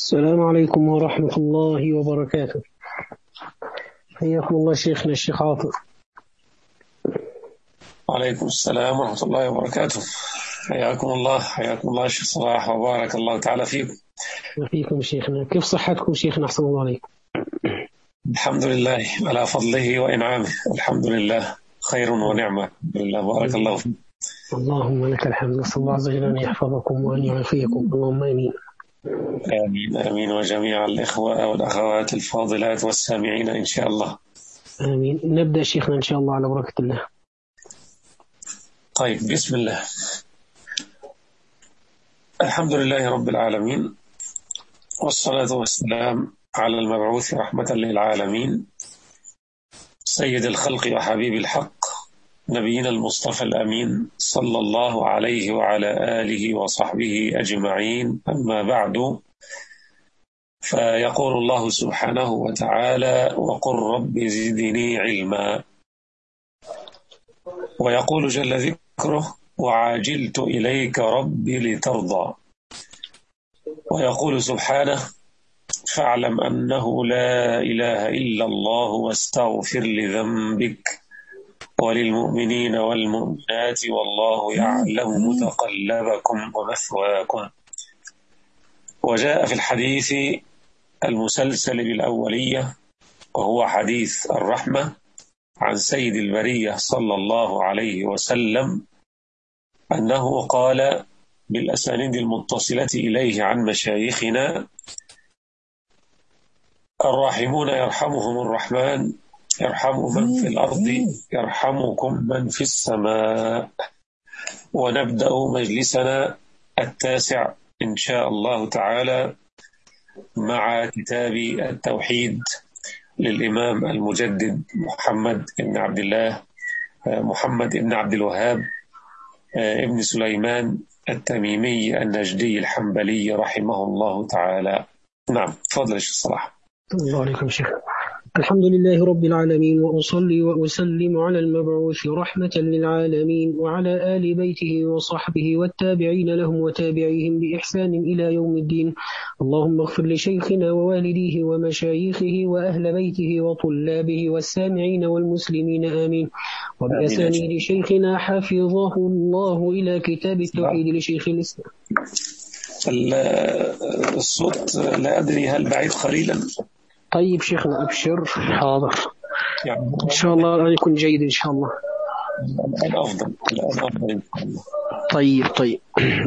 السلام عليكم ورحمة الله وبركاته. حياكم الله شيخنا الشيخ عاطف. وعليكم السلام ورحمة الله وبركاته. حياكم الله شيخ صلاح، وبارك الله تعالى فيكم. وفيكم شيخنا، كيف صحتكم شيخنا؟ أحسن الله عليكم. الحمد لله على فضله وإنعامه، الحمد لله خير ونعمة، الحمد لله، بارك الله فيكم. اللهم لك الحمد، نسأل الله عز وجل أن يحفظكم وأن يعافيكم، اللهم آمين. آمين آمين، وجميع الإخوة والأخوات الفاضلات والسامعين إن شاء الله. آمين. نبدأ شيخنا إن شاء الله على بركة الله. طيب، بسم الله. الحمد لله رب العالمين، والصلاة والسلام على المبعوث رحمة للعالمين، سيد الخلق وحبيب الحق، نبينا المصطفى الأمين، صلى الله عليه وعلى آله وصحبه أجمعين. أما بعد، فيقول الله سبحانه وتعالى: وقل رب زدني علما. ويقول جل ذكره: وعاجلت إليك ربي لترضى. ويقول سبحانه: فاعلم أنه لا إله إلا الله واستغفر لذنبك وللمؤمنين والمؤمنات والله يعلم متقلبكم ومثواكم. وجاء في الحديث المسلسل بالأولية، وهو حديث الرحمة، عن سيد البرية صلى الله عليه وسلم أنه قال بالأسانيد المتصلة إليه عن مشايخنا: الراحمون يرحمهم الرحمن، يرحم من في الأرض يرحمكم من في السماء. ونبدأ مجلسنا التاسع إن شاء الله تعالى مع كتاب التوحيد للإمام المجدد محمد بن عبد الوهاب ابن سليمان التميمي النجدي الحنبلي رحمه الله تعالى. نعم، تفضل يا شيخ صلاح. الله عليكم شيخ. الحمد لله رب العالمين، وأصلي وأسلم على المبعوث رحمة للعالمين، وعلى آل بيته وصحبه والتابعين لهم وتابعيهم بإحسان إلى يوم الدين. اللهم اغفر لشيخنا ووالديه ومشايخه وأهل بيته وطلابه والسامعين والمسلمين آمين. وبأسانيد شيخنا حفظه الله إلى كتاب التوحيد لشيخ الإسلام. الصوت لا أدري هل بعيد قليلا؟ طيب شيخنا أبشر. حاضر إن شاء الله الآن يكون جيد إن شاء الله. الآن أفضل إن شاء الله. طيب.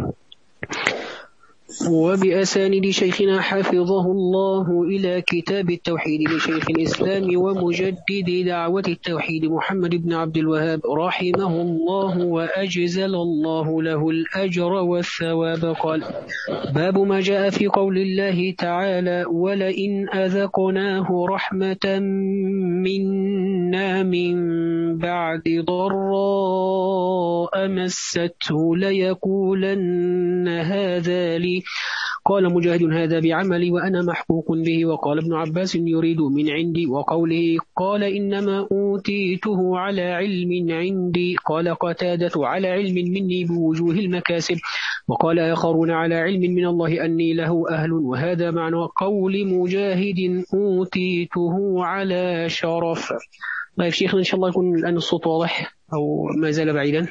وبأسانيد شيخنا حفظه الله إلى كتاب التوحيد لشيخ الإسلام ومجدد دعوة التوحيد محمد بن عبد الوهاب رحمه الله وأجزل الله له الأجر والثواب. قال: باب ما جاء في قول الله تعالى: ولئن أذقناه رحمة منا من بعد ضراء مسته ليقولن هذا لي. قال مجاهد: هذا بعملي وأنا محقوق به. وقال ابن عباس: يريد من عندي. وقوله قال إنما أوتيته على علم عندي. قال قتادة: على علم مني بوجوه المكاسب. وقال آخرون: على علم من الله أني له أهل. وهذا معنى قول مجاهد: أوتيته على شرف. طيب شيخنا إن شاء الله يكون الآن الصوت واضح أو ما زال بعيدا؟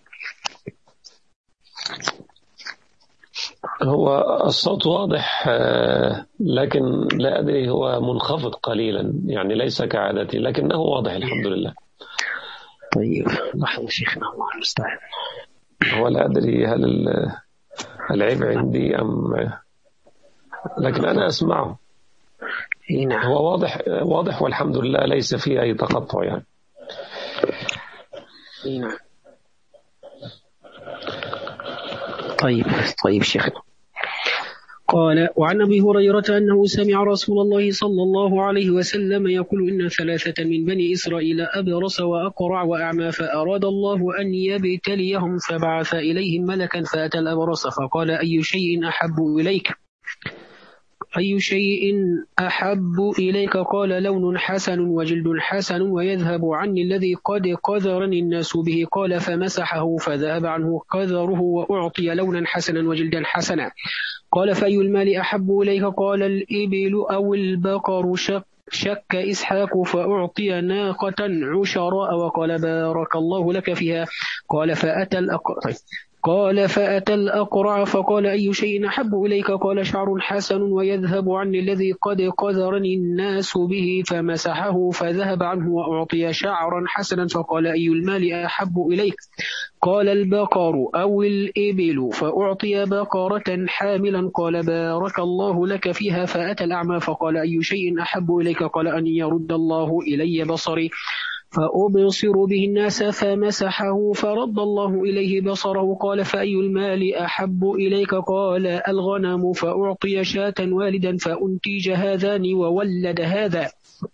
هو الصوت واضح، لكن لا أدري، هو منخفض قليلا، يعني ليس كعادتي، لكنه واضح الحمد لله. طيب لحظة شيخنا، الله المستعان. هو لا أدري هل العيب عندي أم، لكن أنا أسمعه. نعم. هو واضح والحمد لله، ليس فيه أي تقطع يعني. نعم. طيب شيخنا. قال: وعن أبي هريرة أنه سمع رسول الله صلى الله عليه وسلم يقول: إن 3 من بني إسرائيل أبرص وأقرع وأعمى، فأراد الله أن يبتليهم فبعث إليهم ملكا فأتى الأبرص فقال: أي شيء أحب إليك؟ أي شيء أحب إليك؟ قال لون حسن وجلد حسن ويذهب عني الذي قد قذرني الناس به. قال فمسحه فذهب عنه قذره وأعطي لونا حسنا وجلدا حسنا. قال فأي المال أحب إليك؟ قال الإبل أو البقر. شك إسحاق فأعطي ناقة عشراء وقال بارك الله لك فيها. قال فأتى الأقرع فقال أي شيء أحب إليك؟ قال شعر حسن ويذهب عني الذي قد قذرني الناس به. فمسحه فذهب عنه وأعطي شعرا حسنا. فقال أي المال أحب إليك؟ قال البقر أو الإبل. فأعطي بقرة حاملا. قال بارك الله لك فيها. فأتى الأعمى فقال أي شيء أحب إليك؟ قال أن يرد الله إلي بصري فأبصر به الناس. فمسحه فرد الله إليه بصره. قال فأي المال أحب إليك؟ قال الغنم. فأعطي شاة والدا فأنتج هذان وولد هذا.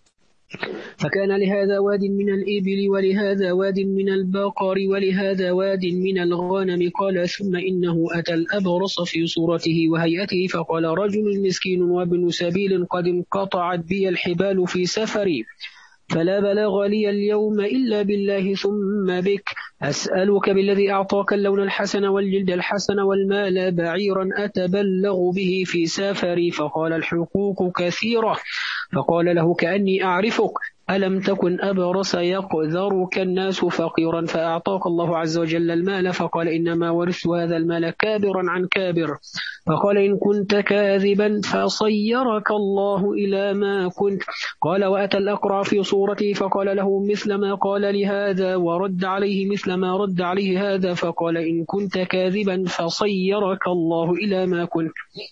فكان لهذا واد من الإبل ولهذا واد من البقر ولهذا واد من الغنم. قال ثم إنه أتى الأبرص في صورته وهيئته فقال رجل مسكين وابن سبيل قد انقطعت بي الحبال في سفري فلا بلاغ لي اليوم إلا بالله ثم بك. أسألك بالذي أعطاك اللون الحسن والجلد الحسن والمال بعيرا أتبلغ به في سفري. فقال الحقوق كثيرة. فقال له كأني أعرفك ألم تكن أبرص يقذرك الناس فقيرا فأعطاك الله عز وجل المال؟ فقال إنما ورثت هذا المال كابرا عن كابر. فقال إن كنت كاذبا فصيرك الله إلى ما كنت. قال وأتى الأقرع في صورته فقال له مثل ما قال لهذا ورد عليه مثل ما رد عليه هذا. فقال إن كنت كاذبا فصيرك الله إلى ما كنت.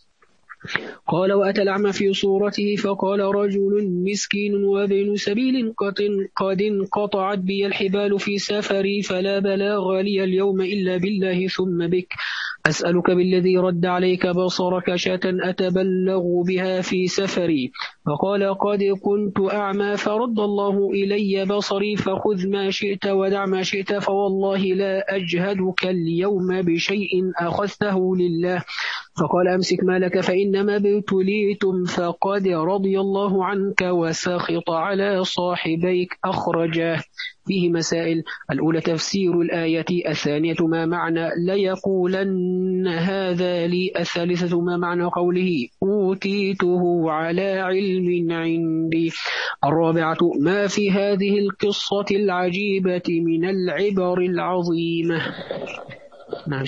قال وأتى الأعمى في صورته فقال رجل مسكين وابن سبيل قد انقطعت بي الحبال في سفري فلا بلاغ لي اليوم إلا بالله ثم بك. أسألك بالذي رد عليك بصرك شاة أتبلغ بها في سفري. فقال قد كنت أعمى فرد الله إلي بصري فخذ ما شئت ودع ما شئت فوالله لا أجهدك اليوم بشيء أخذته لله. فقال أمسك مالك فإنما ابتليتم فقد رضي الله عنك وسخط على صاحبيك. أخرجاه. فيه مسائل. الأولى تفسير الآية. الثانية ما معنى ليقولن هذا لي. الثالثة ما معنى قوله أوتيته على علم عندي. الرابعة ما في هذه القصة العجيبة من العبر العظيمة. نعم.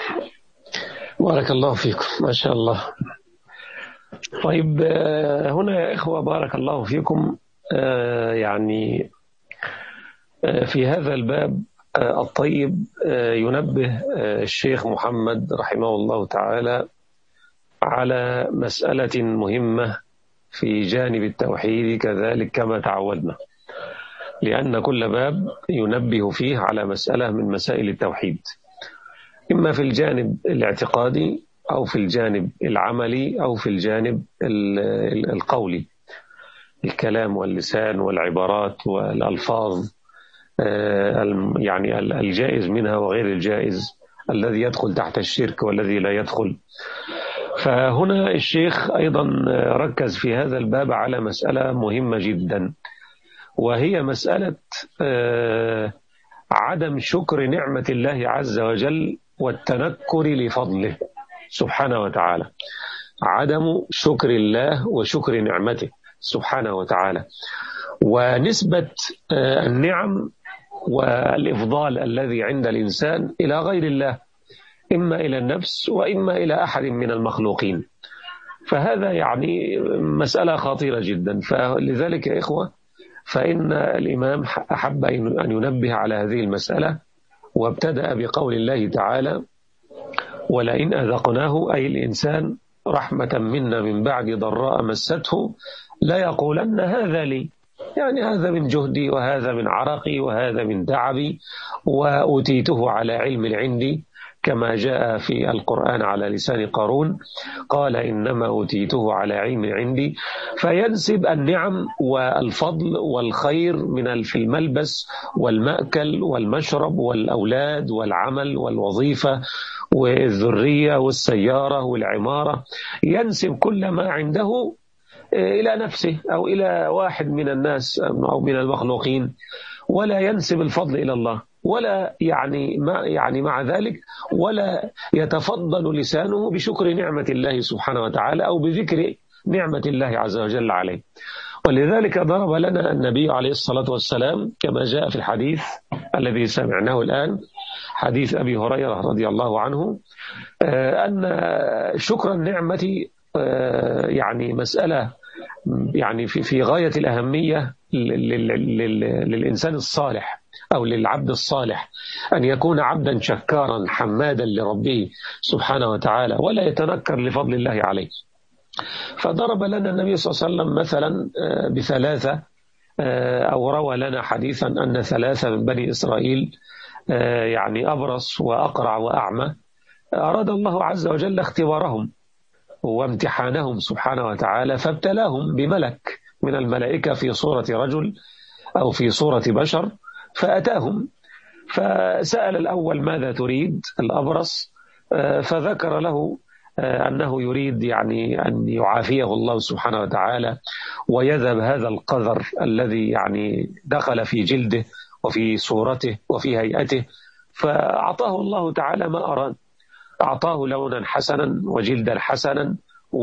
بارك الله فيكم ما شاء الله. طيب هنا يا إخوة بارك الله فيكم يعني في هذا الباب الطيب ينبه الشيخ محمد رحمه الله تعالى على مسألة مهمة في جانب التوحيد كذلك كما تعودنا، لأن كل باب ينبه فيه على مسألة من مسائل التوحيد، إما في الجانب الاعتقادي أو في الجانب العملي أو في الجانب القولي، الكلام واللسان والعبارات والألفاظ، يعني الجائز منها وغير الجائز، الذي يدخل تحت الشرك والذي لا يدخل. فهنا الشيخ أيضا ركز في هذا الباب على مسألة مهمة جدا، وهي مسألة عدم شكر نعمة الله عز وجل والتنكر لفضله سبحانه وتعالى. عدم شكر الله وشكر نعمته سبحانه وتعالى، ونسبة النعم والإفضال الذي عند الإنسان إلى غير الله، إما إلى النفس وإما إلى أحد من المخلوقين. فهذا يعني مسألة خطيرة جدا. فلذلك يا إخوة فإن الإمام أحب أن ينبه على هذه المسألة، وابتدأ بقول الله تعالى ولئن أذقناه أي الإنسان رحمة منا من بعد ضراء مسته لا يقولن هذا لي، يعني هذا من جهدي وهذا من عرقي وهذا من تعبي وأوتيته على علم عندي، كما جاء في القرآن على لسان قارون قال إنما أوتيته على علم عندي. فينسب النعم والفضل والخير من في الملبس والمأكل والمشرب والأولاد والعمل والوظيفة والذرية والسيارة والعمارة، ينسب كل ما عنده إلى نفسه أو إلى واحد من الناس أو من المخلوقين، ولا ينسب الفضل إلى الله، ولا يعني مع ذلك ولا يتفضل لسانه بشكر نعمة الله سبحانه وتعالى أو بذكر نعمة الله عز وجل عليه. ولذلك ضرب لنا النبي عليه الصلاة والسلام كما جاء في الحديث الذي سمعناه الآن، حديث أبي هريرة رضي الله عنه، أن شكر النعمة يعني مسألة يعني في غاية الأهمية للإنسان الصالح أو للعبد الصالح، أن يكون عبدا شكارا حمادا لربه سبحانه وتعالى ولا يتنكر لفضل الله عليه. فضرب لنا النبي صلى الله عليه وسلم مثلا بثلاثة، أو روى لنا حديثا أن ثلاثة من بني إسرائيل يعني أبرص وأقرع وأعمى، أراد الله عز وجل اختبارهم وامتحانهم سبحانه وتعالى، فابتلاهم بملك من الملائكة في صورة رجل أو في صورة بشر، فأتاهم فسأل الأول ماذا تريد الأبرص، فذكر له أنه يريد يعني أن يعافيه الله سبحانه وتعالى ويذهب هذا القذر الذي يعني دخل في جلده وفي صورته وفي هيئته، فأعطاه الله تعالى ما أراد، أعطاه لونا حسنا وجلدا حسنا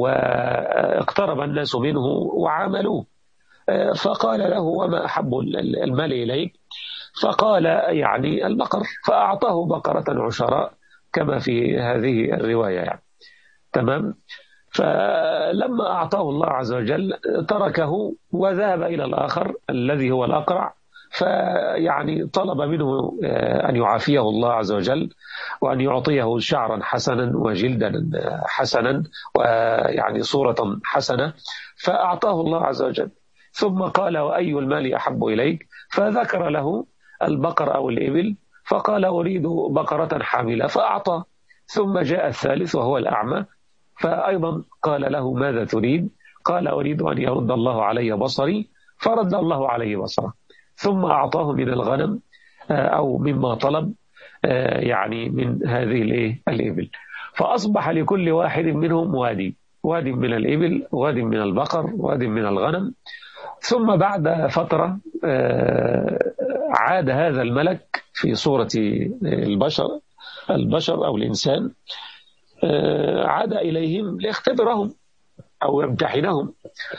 واقترب الناس منه وعاملوه. فقال له وما أحب المال إليك؟ فقال يعني البقر، فأعطاه بقرة عشراء كما في هذه الرواية يعني. تمام. فلما أعطاه الله عز وجل تركه وذهب إلى الآخر الذي هو الأقرع، فيعني طلب منه أن يعافيه الله عز وجل وأن يعطيه شعرا حسنا وجلدا حسنا ويعني صورة حسنة، فأعطاه الله عز وجل. ثم قال وأي المال أحب إليك؟ فذكر له البقر أو الإبل، فقال أريد بقرة حاملة، فأعطى. ثم جاء الثالث وهو الأعمى، فأيضا قال له ماذا تريد؟ قال أريد أن يرد الله علي بصري، فرد الله عليه بصره. ثم أعطاه من الغنم أو مما طلب يعني من هذه الإبل، فأصبح لكل واحد منهم واد من الإبل، واد من البقر، واد من الغنم. ثم بعد فترة عاد هذا الملك في صورة البشر أو الإنسان، عاد إليهم ليختبرهم أو يمتحنهم،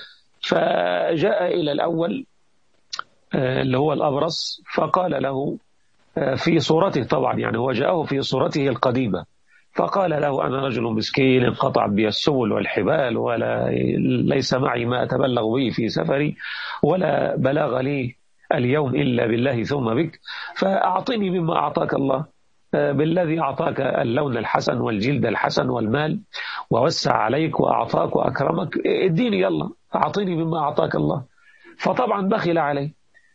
فجاء إلى الأول اللي هو الأبرص، فقال له في صورته طبعا يعني هو جاءه في صورته القديمة، فقال له أنا رجل مسكين انقطعت بي السبل والحبال ليس معي ما أتبلغ به في سفري ولا بلاغ لي اليوم إلا بالله ثم بك، فأعطني مما أعطاك الله، بالذي أعطاك اللون الحسن والجلد الحسن والمال ووسع عليك وأعطاك وأكرمك، اديني يلا أعطيني مما أعطاك الله. فطبعا بخل عليه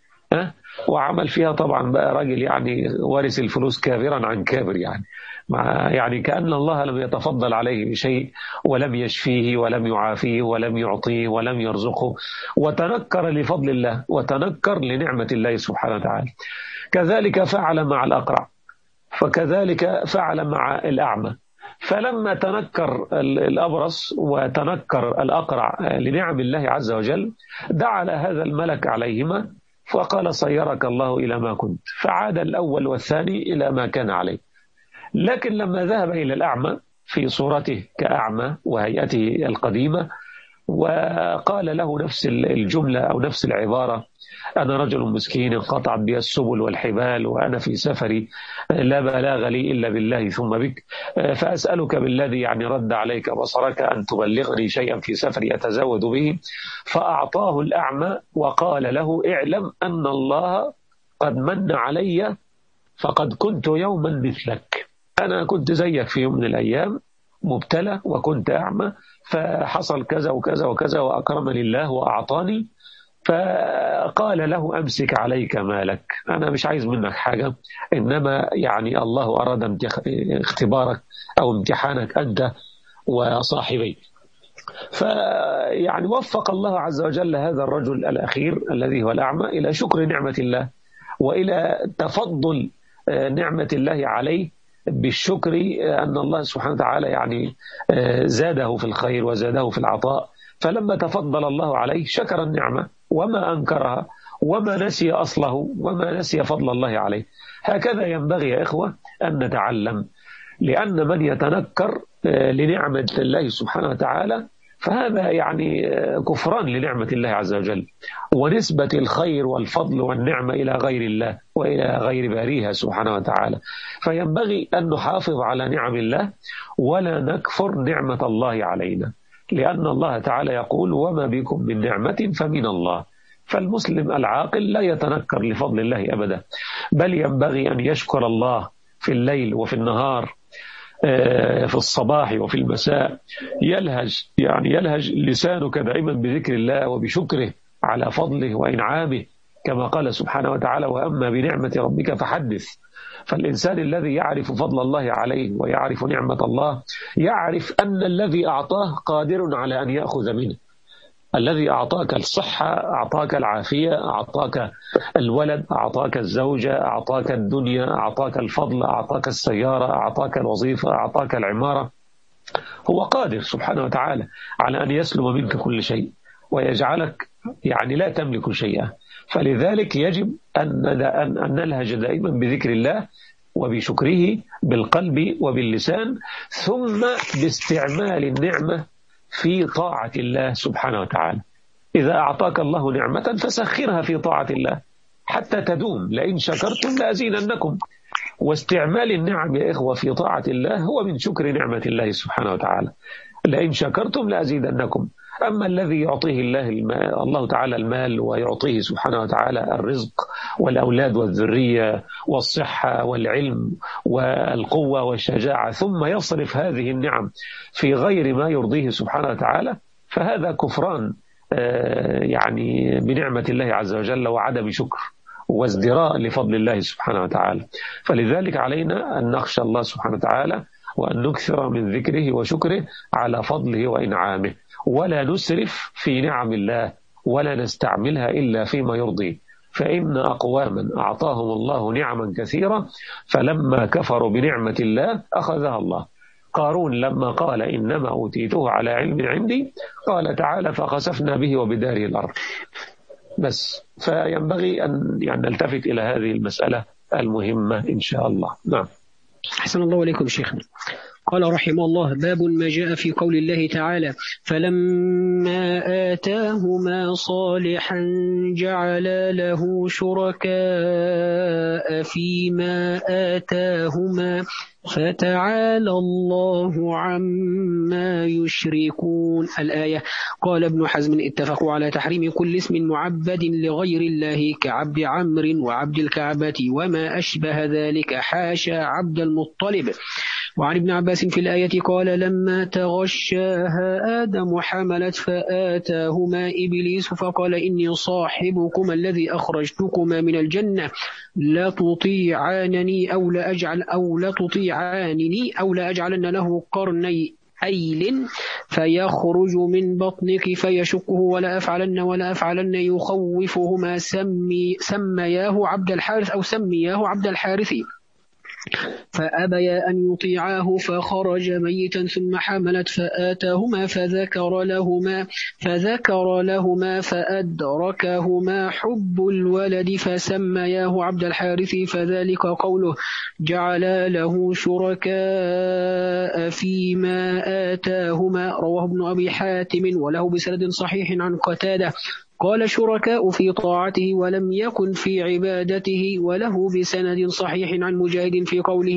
وعمل فيها طبعا بقى راجل يعني وارث الفلوس كابرا عن كابر، يعني كأن الله لم يتفضل عليه بشيء ولم يشفيه ولم يعافيه ولم يعطيه ولم يرزقه، وتنكر لفضل الله وتنكر لنعمة الله سبحانه وتعالى. كذلك فعل مع الأقرع، فكذلك فعل مع الأعمى. فلما تنكر الأبرص وتنكر الأقرع لنعم الله عز وجل، دعا هذا الملك عليهما فقال صيرك الله إلى ما كنت، فعاد الأول والثاني إلى ما كان عليه. لكن لما ذهب إلى الأعمى في صورته كأعمى وهيئته القديمة وقال له نفس الجملة أو نفس العبارة، أنا رجل مسكين انقطعت بي السبل والحبال وأنا في سفري لا بلاغ لي إلا بالله ثم بك، فأسألك بالذي يعني رد عليك بصرك أن تبلغني شيئا في سفري أتزود به. فأعطاه الأعمى وقال له اعلم أن الله قد من علي فقد كنت يوما مثلك، أنا كنت زيك في يوم من الأيام مبتلى وكنت أعمى، فحصل كذا وكذا وكذا وأكرمني الله وأعطاني. فقال له أمسك عليك مالك، أنا مش عايز منك حاجة، إنما يعني الله أراد اختبارك أو امتحانك أنت وصاحبيك. فيعني وفق الله عز وجل هذا الرجل الأخير الذي هو الأعمى إلى شكر نعمة الله وإلى تفضل نعمة الله عليه بالشكر أن الله سبحانه وتعالى يعني زاده في الخير وزاده في العطاء، فلما تفضل الله عليه شكر النعمة وما أنكرها وما نسي أصله وما نسي فضل الله عليه. هكذا ينبغي يا إخوة أن نتعلم، لأن من يتنكر لنعمة الله سبحانه وتعالى فهذا يعني كفران لنعمة الله عز وجل، ونسبة الخير والفضل والنعمة إلى غير الله وإلى غير باريها سبحانه وتعالى. فينبغي أن نحافظ على نعم الله ولا نكفر نعمة الله علينا، لأن الله تعالى يقول وما بكم من نعمة فمن الله. فالمسلم العاقل لا يتنكر لفضل الله أبدا، بل ينبغي أن يشكر الله في الليل وفي النهار، في الصباح وفي المساء، يلهج لسانك دائما بذكر الله وبشكره على فضله وإنعامه، كما قال سبحانه وتعالى وأما بنعمة ربك فحدث. فالإنسان الذي يعرف فضل الله عليه ويعرف نعمة الله يعرف أن الذي أعطاه قادر على أن يأخذ منه. الذي أعطاك الصحة، أعطاك العافية، أعطاك الولد، أعطاك الزوجة، أعطاك الدنيا، أعطاك الفضل، أعطاك السيارة، أعطاك الوظيفة، أعطاك العمارة، هو قادر سبحانه وتعالى على أن يسلب منك كل شيء ويجعلك يعني لا تملك شيئا. فلذلك يجب أن نلهج دائما بذكر الله وبشكره بالقلب وباللسان، ثم باستعمال النعمة في طاعة الله سبحانه وتعالى. إذا أعطاك الله نعمة فسخرها في طاعة الله حتى تدوم، لئن شكرتم لأزيدنكم. واستعمال النعم يا إخوة في طاعة الله هو من شكر نعمة الله سبحانه وتعالى، لئن شكرتم لأزيدنكم. أما الذي يعطيه الله تعالى المال ويعطيه سبحانه وتعالى الرزق والأولاد والذرية والصحة والعلم والقوة والشجاعة، ثم يصرف هذه النعم في غير ما يرضيه سبحانه وتعالى، فهذا كفران يعني بنعمة الله عز وجل وعدم شكر وازدراء لفضل الله سبحانه وتعالى. فلذلك علينا أن نخشى الله سبحانه وتعالى وأن نكثر من ذكره وشكره على فضله وإنعامه، ولا نسرف في نعم الله ولا نستعملها إلا فيما يرضي. فإن أقواما أعطاهم الله نعما كثيرة فلما كفروا بنعمة الله أخذها الله. قارون لما قال إنما أوتيته على علم عندي قال تعالى فخسفنا به وبداره الأرض. بس فينبغي أن نلتفت إلى هذه المسألة المهمة إن شاء الله. نعم. أحسن الله إليكم شيخنا. قال رحمه الله باب ما جاء في قول الله تعالى فلما آتاهما صالحا جعل له شركاء فيما آتاهما فتعالى الله عما يشركون. الآية. قال ابن حزم اتفقوا على تحريم كل اسم معبد لغير الله كعبد عمرو وعبد الكعبة وما أشبه ذلك حاشا عبد المطلب. وعن ابن عباس في الآية قال لما تغشاها آدم حملت فآتاهما إبليس فقال إني صاحبكما الذي أخرجتكما من الجنة لا تطيعانني أو لأجعلن له قرني أيل فيخرج من بطنك فيشقه ولا أفعلن يخوفهما سمياه عبد الحارث أو سمياه عبد الحارث فأبيا أن يطيعاه فخرج ميتا ثم حملت فآتاهما فذكر لهما فأدركهما حب الولد فسمياه عبد الحارث فذلك قوله جعل له شركاء فيما آتاهما. رواه ابن أبي حاتم وله بسند صحيح عن قتادة قال شركاء في طاعته ولم يكن في عبادته، وله بسند صحيح عن مجاهد في قوله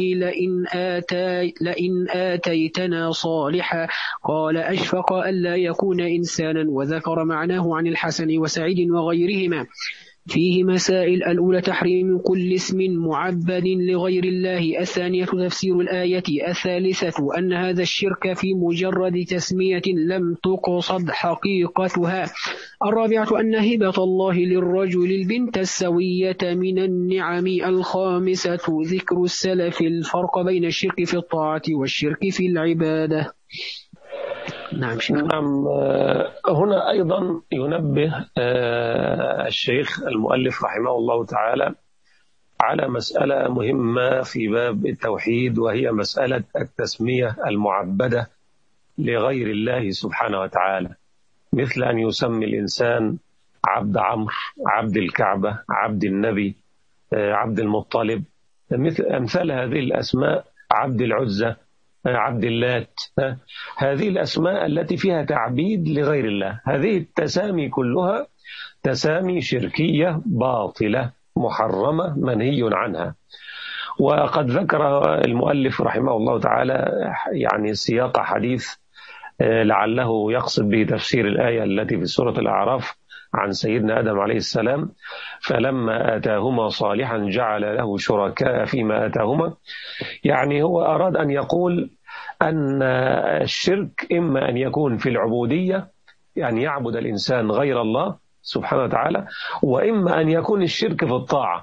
لئن آتيتنا صالحا قال أشفق ألا يكون إنسانا، وذكر معناه عن الحسن وسعيد وغيرهما. فيه مسائل: الأولى تحريم كل اسم معبد لغير الله، الثانية تفسير الآية، الثالثة أن هذا الشرك في مجرد تسمية لم تقصد حقيقتها، الرابعة أن هبة الله للرجل البنت السوية من النعم، الخامسة ذكر السلف الفرق بين الشرك في الطاعة والشرك في العبادة. نعم. هنا أيضا ينبه الشيخ المؤلف رحمه الله تعالى على مسألة مهمة في باب التوحيد، وهي مسألة التسمية المعبدة لغير الله سبحانه وتعالى، مثل أن يسمي الإنسان عبد عمرو، عبد الكعبة، عبد النبي، عبد المطلب، مثل أمثال هذه الأسماء، عبد العزة، عبد اللات. هذه الأسماء التي فيها تعبيد لغير الله، هذه التسامي كلها تسامي شركية باطلة محرمة منهي عنها. وقد ذكر المؤلف رحمه الله تعالى يعني سياق حديث لعله يقصد به تفسير الآية التي في سورة الأعراف عن سيدنا آدم عليه السلام: فلما آتاهما صالحا جعل له شركاء فيما آتاهما. يعني هو أراد أن يقول أن الشرك إما أن يكون في العبودية، يعني يعبد الإنسان غير الله سبحانه وتعالى، وإما أن يكون الشرك في الطاعة،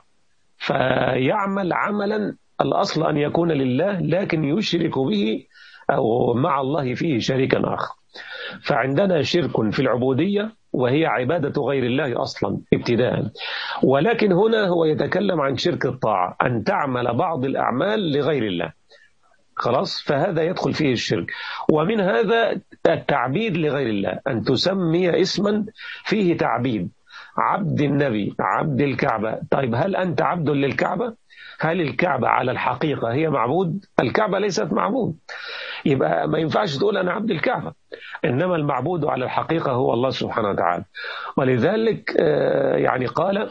فيعمل عملا الأصل أن يكون لله لكن يشرك به أو مع الله فيه شريكا آخر. فعندنا شرك في العبودية وهي عبادة غير الله أصلا ابتداء، ولكن هنا هو يتكلم عن شرك الطاعة، أن تعمل بعض الأعمال لغير الله، خلاص، فهذا يدخل فيه الشرك. ومن هذا التعبيد لغير الله، أن تسمي اسما فيه تعبيد، عبد النبي، عبد الكعبة. طيب هل أنت عبد للكعبة؟ هل الكعبة على الحقيقة هي معبود؟ الكعبة ليست معبود، يبقى ما ينفعش تقول أنا عبد الكعبة، إنما المعبود على الحقيقة هو الله سبحانه وتعالى. ولذلك يعني قال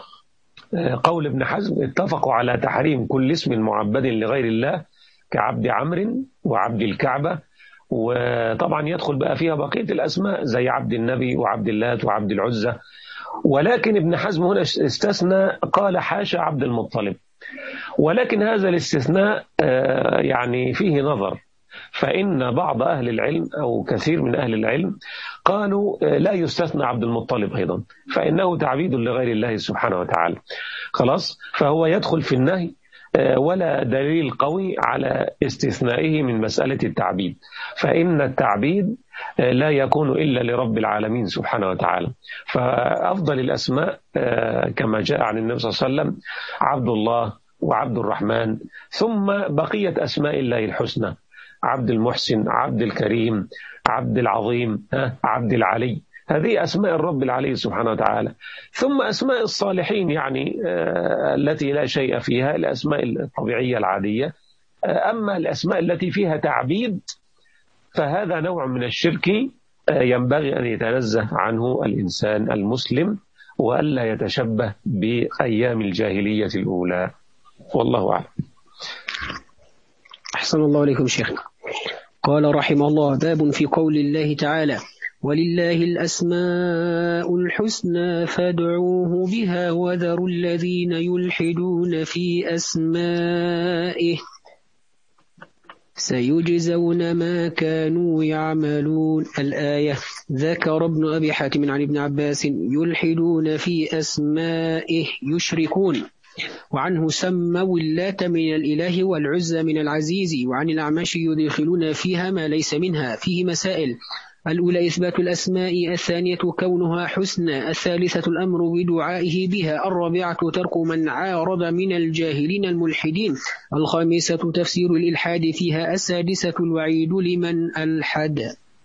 قول ابن حزم: اتفقوا على تحريم كل اسم معبد لغير الله كعبد عمرو وعبد الكعبة. وطبعا يدخل بقى فيها بقية الأسماء زي عبد النبي وعبد اللات وعبد العزة. ولكن ابن حزم هنا استثنى، قال حاشا عبد المطلب. ولكن هذا الاستثناء يعني فيه نظر، فإن بعض أهل العلم أو كثير من أهل العلم قالوا لا يستثنى عبد المطلب أيضا، فإنه تعبيد لغير الله سبحانه وتعالى، خلاص، فهو يدخل في النهي، ولا دليل قوي على استثنائه من مسألة التعبيد، فإن التعبيد لا يكون إلا لرب العالمين سبحانه وتعالى. فأفضل الأسماء كما جاء عن النبي صلى الله عليه وسلم عبد الله وعبد الرحمن، ثم بقية أسماء الله الحسنى: عبد المحسن، عبد الكريم، عبد العظيم، عبد العلي. هذه أسماء الرب العلي سبحانه وتعالى. ثم أسماء الصالحين يعني التي لا شيء فيها، الأسماء الطبيعية العادية. أما الأسماء التي فيها تعبيد فهذا نوع من الشرك ينبغي أن يتنزه عنه الإنسان المسلم، وألا يتشبه بأيام الجاهلية الأولى. والله أعلم. أحسن الله عليكم شيخنا. قال رحمه الله: باب في قول الله تعالى: ولله الأسماء الحسنى فادعوه بها وذروا الذين يلحدون في أسمائه سيجزون ما كانوا يعملون. الآية. ذكر ابن أبي حاتم عن ابن عباس: يلحدون في أسمائه يشركون. وعنه سموا اللات من الإله والعزى من العزيز. وعن الأعمش يدخلون فيها ما ليس منها. فيه مسائل: الأولى إثبات الأسماء، الثانية كونها حسنى، الثالثة الأمر بدعائه بها، الرابعة ترك من عارض من الجاهلين الملحدين، الخامسة تفسير الإلحاد فيها، السادسة الوعيد لمن ألحد.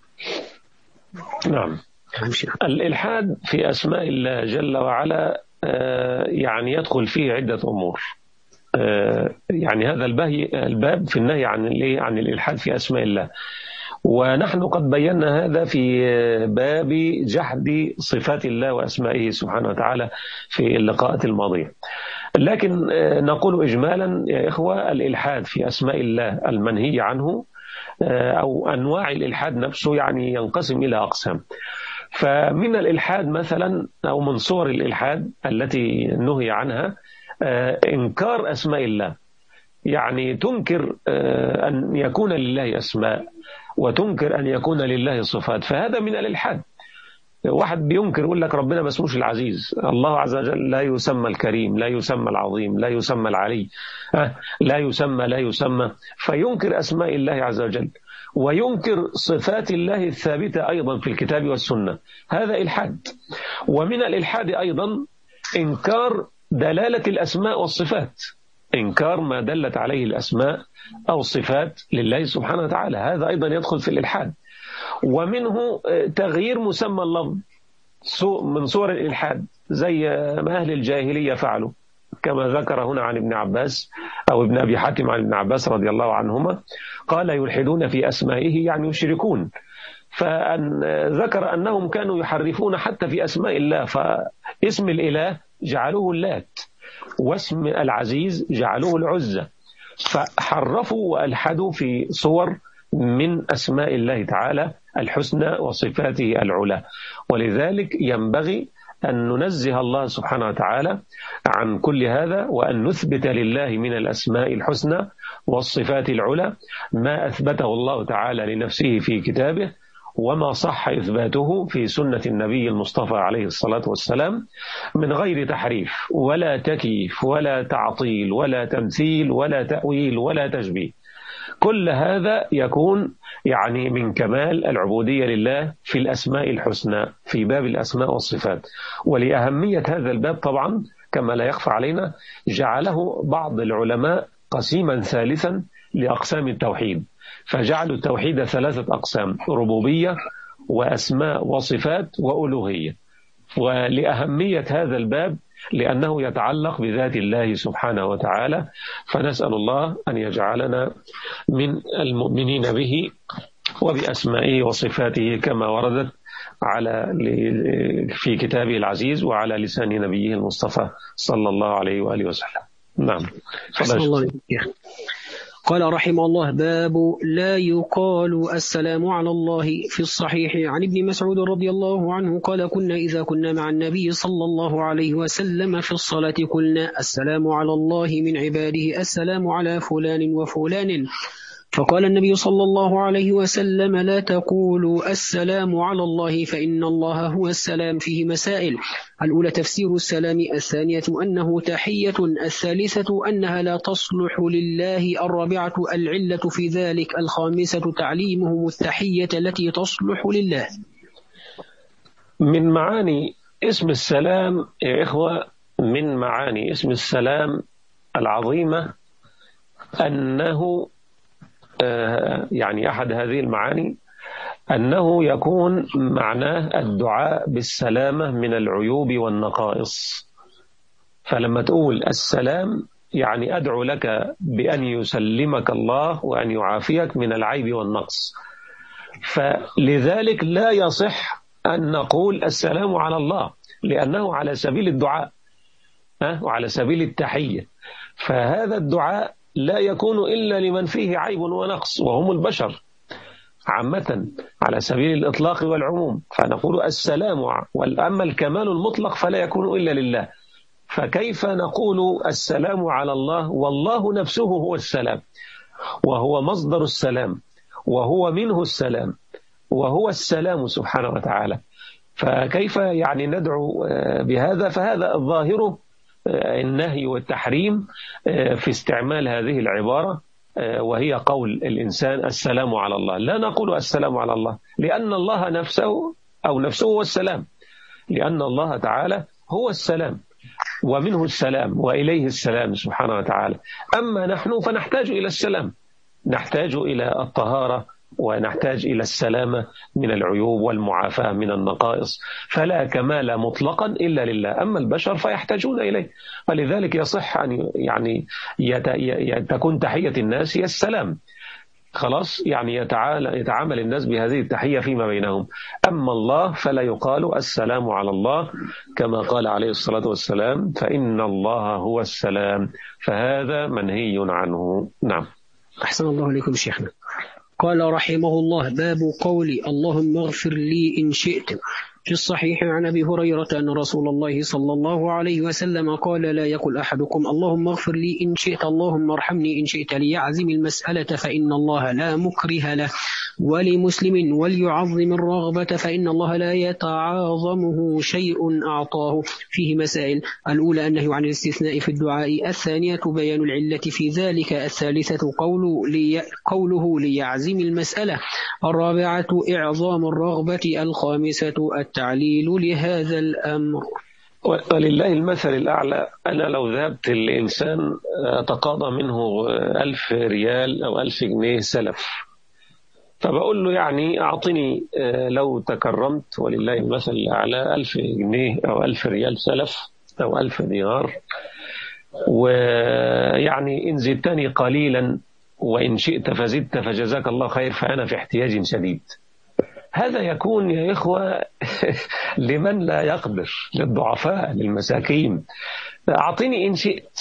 نعم. الإلحاد في أسماء الله جل وعلا يعني يدخل فيه عدة أمور. يعني هذا الباب في النهي عن الإلحاد في أسماء الله، ونحن قد بينا هذا في باب جحد صفات الله وأسمائه سبحانه وتعالى في اللقاءات الماضية. لكن نقول إجمالا يا إخوة، الإلحاد في أسماء الله المنهي عنه أو أنواع الإلحاد نفسه يعني ينقسم إلى أقسام. فمن الإلحاد مثلا أو من صور الإلحاد التي نهي عنها إنكار أسماء الله، يعني تنكر أن يكون لله أسماء وتنكر أن يكون لله صفات، فهذا من الإلحاد. واحد بينكر يقول لك ربنا ما اسموش العزيز، الله عز وجل لا يسمى الكريم، لا يسمى العظيم، لا يسمى العلي، لا يسمى، فينكر أسماء الله عز وجل وينكر صفات الله الثابتة أيضا في الكتاب والسنة، هذا إلحاد. ومن الإلحاد أيضا إنكار دلالة الأسماء والصفات، إنكار ما دلت عليه الأسماء أو الصفات لله سبحانه وتعالى، هذا أيضا يدخل في الإلحاد. ومنه تغيير مسمى اللفظ من صور الإلحاد، زي ما أهل الجاهلية فعلوا، كما ذكر هنا عن ابن عباس أو ابن أبي حاتم عن ابن عباس رضي الله عنهما، قال يلحدون في أسمائه يعني يشركون، فذكر أنهم كانوا يحرفون حتى في أسماء الله، فاسم الإله جعلوه اللات، واسم العزيز جعلوه العزة، فحرفوا وألحدوا في صور من أسماء الله تعالى الحسنى وصفاته العلى. ولذلك ينبغي أن ننزه الله سبحانه وتعالى عن كل هذا، وأن نثبت لله من الأسماء الحسنى والصفات العلى ما أثبته الله تعالى لنفسه في كتابه، وما صح إثباته في سنة النبي المصطفى عليه الصلاة والسلام، من غير تحريف ولا تكييف ولا تعطيل ولا تمثيل ولا تأويل ولا تشبيه. كل هذا يكون يعني من كمال العبودية لله في الأسماء الحسنى، في باب الأسماء والصفات. ولأهمية هذا الباب طبعا كما لا يخفى علينا، جعله بعض العلماء قسيما ثالثا لأقسام التوحيد، فجعلوا التوحيد 3 أقسام: ربوبية وأسماء وصفات وألوهية. ولأهمية هذا الباب لأنه يتعلق بذات الله سبحانه وتعالى، فنسأل الله أن يجعلنا من المؤمنين به وبأسمائه وصفاته كما وردت في كتابه العزيز وعلى لسان نبيه المصطفى صلى الله عليه وآله وسلم. نعم. قال رحمه الله: باب لا يقال السلام على الله. في الصحيح عن ابن مسعود رضي الله عنه قال: كنا إذا كنا مع النبي صلى الله عليه وسلم في الصلاة قلنا: السلام على الله من عباده، السلام على فلان وفلان. فقال النبي صلى الله عليه وسلم: لا تقولوا السلام على الله فإن الله هو السلام. فيه مسائل: الأولى تفسير السلام، الثانية أنه تحية، الثالثة أنها لا تصلح لله، الرابعة العلة في ذلك، الخامسة تعليمهم التحية التي تصلح لله. من معاني اسم السلام يا إخوة، من معاني اسم السلام العظيمة أنه يعني أحد هذه المعاني أنه يكون معناه الدعاء بالسلامة من العيوب والنقائص. فلما تقول السلام يعني أدعو لك بأن يسلمك الله وأن يعافيك من العيب والنقص. فلذلك لا يصح أن نقول السلام على الله، لأنه على سبيل الدعاء وعلى سبيل التحية، فهذا الدعاء لا يكون إلا لمن فيه عيب ونقص، وهم البشر عامة على سبيل الإطلاق والعموم، فنقول السلام. وأما الكمال المطلق فلا يكون إلا لله، فكيف نقول السلام على الله والله نفسه هو السلام، وهو مصدر السلام، وهو منه السلام، وهو السلام سبحانه وتعالى. فكيف يعني ندعو بهذا؟ فهذا الظاهر النهي والتحريم في استعمال هذه العبارة، وهي قول الإنسان السلام على الله. لا نقول السلام على الله، لأن الله نفسه هو السلام، لأن الله تعالى هو السلام ومنه السلام وإليه السلام سبحانه وتعالى. أما نحن فنحتاج إلى السلام، نحتاج إلى الطهارة، ونحتاج إلى السلامة من العيوب والمعافاة من النقائص، فلا كمال مطلقا إلا لله. أما البشر فيحتاجون إليه، ولذلك يصح أن يعني تكون تحية الناس هي السلام، خلاص، يعني يتعامل الناس بهذه التحية فيما بينهم. أما الله فلا يقال السلام على الله، كما قال عليه الصلاة والسلام: فإن الله هو السلام، فهذا منهي عنه. نعم. أحسن الله عليكم شيخنا. قال رحمه الله: باب قولي اللهم اغفر لي إن شئت. في الصحيح عن أبي هريرة أن رسول الله صلى الله عليه وسلم قال: لا يقل أحدكم اللهم اغفر لي إن شئت، اللهم ارحمني إن شئت، ليعزم المسألة فإن الله لا مكره له، ولمسلم وليعظم الرغبة فإن الله لا يتعاظمه شيء أعطاه. فيه مسائل: الأولى النهي عن الاستثناء في الدعاء، الثانية بيان العلة في ذلك، الثالثة قوله ليعزم المسألة، الرابعة إعظام الرغبة، الخامسة التعليل لهذا الأمر. ولله المثل الأعلى. أنا لو ذهبت الإنسان أتقاضى منه 1000 ريال أو 1000 جنيه سلف، فبقول له يعني أعطني لو تكرمت ولله المثل الأعلى 1000 جنيه أو 1000 ريال سلف أو 1000 دينار، ويعني إن زدتني قليلا وإن شئت فزدت فجزاك الله خير فأنا في احتياج شديد. هذا يكون يا إخوة لمن لا يقدر، للضعفاء، للمساكين. أعطني إن شئت،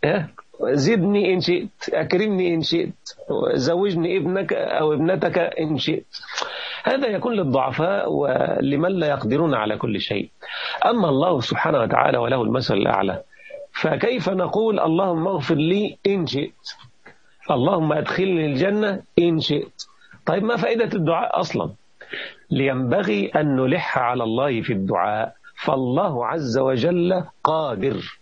زدني إن شئت، أكرمني إن شئت، زوجني ابنك أو ابنتك إن شئت. هذا يكون للضعفاء ولمن لا يقدرون على كل شيء. أما الله سبحانه وتعالى وله المثل الأعلى، فكيف نقول اللهم اغفر لي إن شئت، اللهم أدخلني الجنة إن شئت؟ طيب ما فائدة الدعاء أصلا؟ لينبغي أن نلح على الله في الدعاء، فالله عز وجل قادر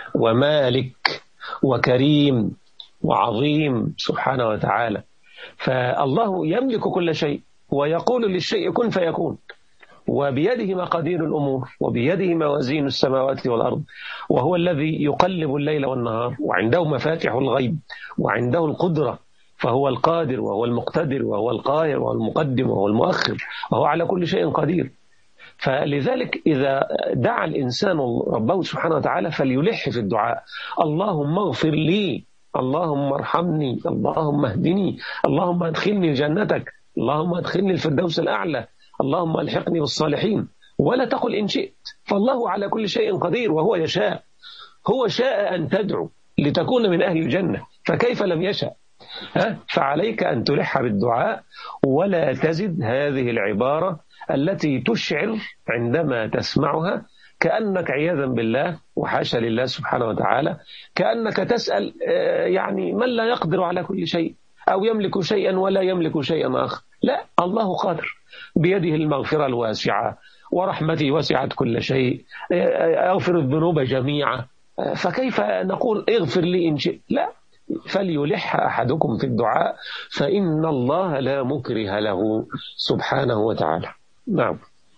ومالك وكريم وعظيم سبحانه وتعالى، فالله يملك كل شيء ويقول للشيء كن فيكون، وبيده مقادير الأمور وبيده موازين السماوات والأرض، وهو الذي يقلب الليل والنهار، وعنده مفاتح الغيب وعنده القدرة، فهو القادر وهو المقتدر وهو القاهر وهو المقدم وهو المؤخر وهو على كل شيء قدير. فلذلك إذا دعا الإنسان ربه سبحانه وتعالى فليلح في الدعاء، اللهم اغفر لي، اللهم ارحمني، اللهم اهدني، اللهم ادخلني جنتك، اللهم ادخلني الفردوس الأعلى، اللهم الحقني بالصالحين. ولا تقل إن شئت، فالله على كل شيء قدير وهو يشاء. هو شاء أن تدعو لتكون من أهل الجنة، فكيف لم يشاء؟ فعليك أن تلح بالدعاء ولا تزد هذه العبارة التي تشعر عندما تسمعها كأنك عياذا بالله وحاشا لله سبحانه وتعالى كأنك تسأل يعني من لا يقدر على كل شيء أو يملك شيئا ولا يملك شيئا آخر. لا، الله قادر، بيده المغفرة الواسعة ورحمته وسعت كل شيء، أغفر الذنوب جميعا. فكيف نقول اغفر لي إن شئت؟ لا، فليلح أحدكم في الدعاء فإن الله لا مكره له سبحانه وتعالى. نعم.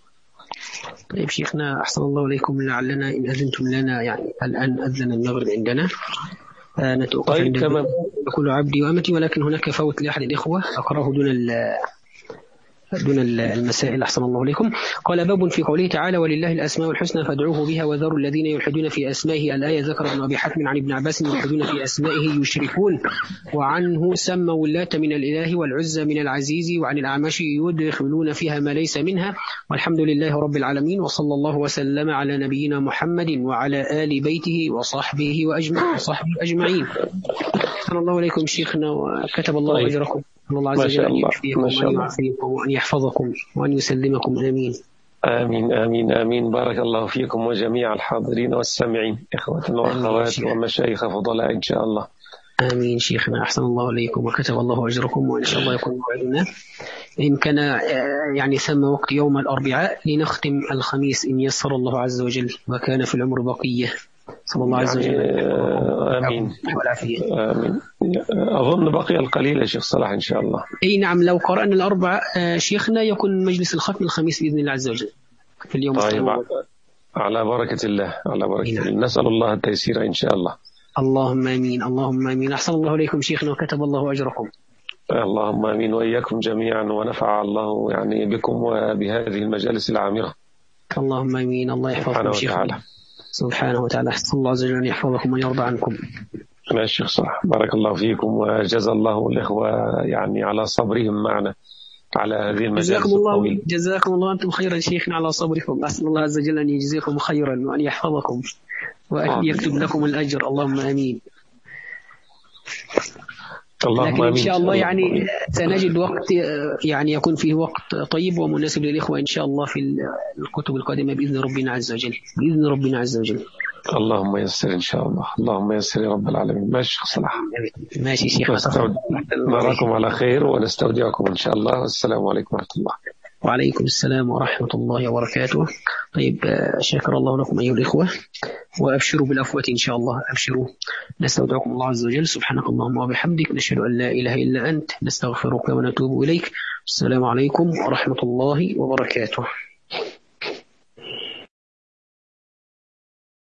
طيب شيخنا أحسن الله إليكم، لعلنا إن أذنتم لنا يعني الآن أذن المغرب عندنا، نتوقف عند كل عبدي وأمتي، ولكن هناك فوت لأحد الإخوة أقرأه دون المسائل. أحسن الله إليكم. قال باب في قوله تعالى ولله الأسماء الحسنى فادعوه بها وذروا الذين يلحدون في أسمائه. الآية ذكر ابن أبي حاتم عن ابن عباس يلحدون في أسمائه يشركون، وعنه سموا اللات من الإله والعزى من العزيز، وعن الأعمش يدخلون فيها ما ليس منها. والحمد لله رب العالمين، وصلى الله وسلم على نبينا محمد وعلى آل بيته وصحبه أجمعين. أحسن الله إليكم شيخنا، وكتب الله أجركم. الله عز وجل أن يشفيكم وأن يعافيكم وأن يحفظكم وأن يسلمكم. آمين آمين آمين آمين. بارك الله فيكم وجميع الحاضرين والسامعين، إخوة وأخوات ومشايخ فضلاء إن شاء الله. آمين شيخنا، أحسن الله إليكم وكتب الله أجركم، وإن شاء الله يكون موعدنا إن كان يعني ثم وقت يوم الأربعاء لنختم الخميس إن يسر الله عز وجل وكان في العمر بقية. صلى الله عز وجل. آمين آمين. أظن بقي القليل يا شيخ صلاح إن شاء الله. أي نعم، لو قرأنا الأربع شيخنا يكون مجلس الختم الخميس بإذن الله عز وجل في اليوم. طيب على بركة الله، على بركة الله. نسأل الله التيسير إن شاء الله. اللهم آمين اللهم آمين. أحسن الله إليكم شيخنا وكتب الله أجركم. اللهم آمين وإياكم جميعا، ونفع الله يعني بكم وبهذه المجالس العامرة. اللهم آمين. الله يحفظكم شيخنا سبحانه وتعالى. أحسن الله عز وجل أن يحفظكم ويرضى عنكم. يا شيخ صح، بارك الله فيكم وجزا الله الإخوة يعني على صبرهم معنا على هذه المجالس. جزاكم الله أنتم خيرا شيخنا على صبركم. أحسن الله عز وجل أن يجزيكم خيرا وأن يحفظكم وأن يكتب لكم الأجر. اللهم آمين. لكن إن شاء الله يعني سنجد وقت يعني يكون فيه وقت طيب ومناسب للإخوة إن شاء الله في الكتب القادمة بإذن ربنا عز وجل. بإذن ربنا عز وجل. اللهم يسر إن شاء الله. اللهم يسر يا رب العالمين. ماشي شيخ صلاح. ماشي شيخ. نراكم على خير ونستودعكم إن شاء الله. والسلام عليكم ورحمة الله. وعليكم السلام ورحمة الله وبركاته. طيب شكر الله لكم أيها الإخوة، وأبشروا بالأفوة إن شاء الله. أبشروا. نستودعكم الله عز وجل. سبحانك اللهم وبحمدك، نشهد أن لا إله إلا أنت، نستغفرك ونتوب إليك. السلام عليكم ورحمة الله وبركاته.